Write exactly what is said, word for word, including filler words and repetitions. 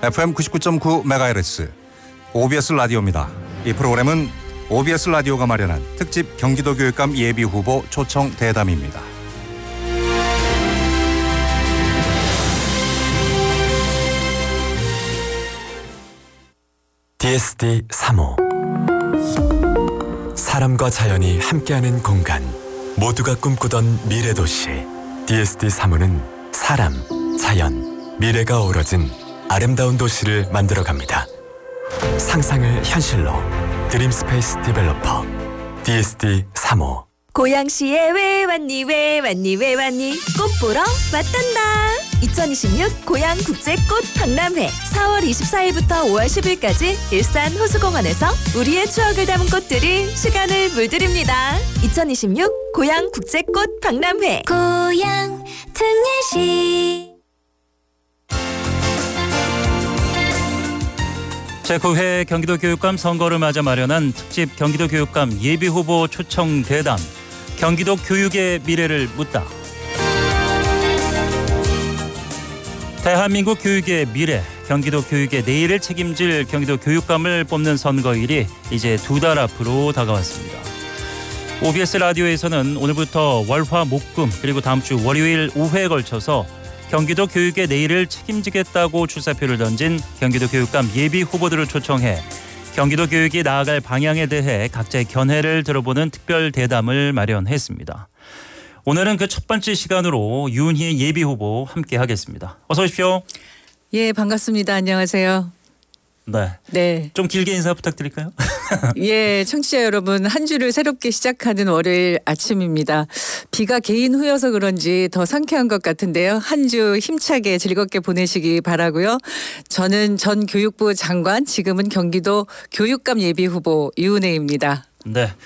에프엠 구십구 점 구 메가헤르츠 오비에스 라디오입니다. 이 프로그램은 오비에스 라디오가 마련한 특집 경기도 교육감 예비 후보 초청 대담입니다. 디에스디 삼 호 사람과 자연이 함께하는 공간, 모두가 꿈꾸던 미래도시. 디에스디 삼 호는 사람, 자연, 미래가 어우러진 아름다운 도시를 만들어갑니다. 상상을 현실로 드림스페이스 디벨로퍼 디에스디 삼 호. 고양시에 왜 왔니 왜 왔니 왜 왔니 꽃 보러 왔단다. 이천이십육 고양국제꽃 박람회 사월 이십사일부터 오월 십일까지 일산 호수공원에서 우리의 추억을 담은 꽃들이 시간을 물들입니다. 이천이십육 고양국제꽃 박람회 고양 특례시. 제구 회 경기도 교육감 선거를 맞아 마련한 특집 경기도 교육감 예비후보 초청 대담, 경기도 교육의 미래를 묻다. 대한민국 교육의 미래, 경기도 교육의 내일을 책임질 경기도 교육감을 뽑는 선거일이 이제 두 달 앞으로 다가왔습니다. 오비에스 라디오에서는 오늘부터 월화 목금 그리고 다음 주 월요일 오후에 걸쳐서 경기도 교육의 내일을 책임지겠다고 출사표를 던진 경기도 교육감 예비 후보들을 초청해 경기도 교육이 나아갈 방향에 대해 각자의 견해를 들어보는 특별 대담을 마련했습니다. 오늘은 그 첫 번째 시간으로 유은희 예비 후보 함께 하겠습니다. 어서 오십시오. 예, 반갑습니다. 안녕하세요. 네. 네. 좀 길게 인사 부탁드릴까요? 예, 청취자 여러분, 한 주를 새롭게 시작하는 월요일 아침입니다. 비가 개인 후여서 그런지 더 상쾌한 것 같은데요. 한 주 힘차게 즐겁게 보내시기 바라고요. 저는 전 교육부 장관, 지금은 경기도 교육감 예비 후보 유은혜입니다. 네.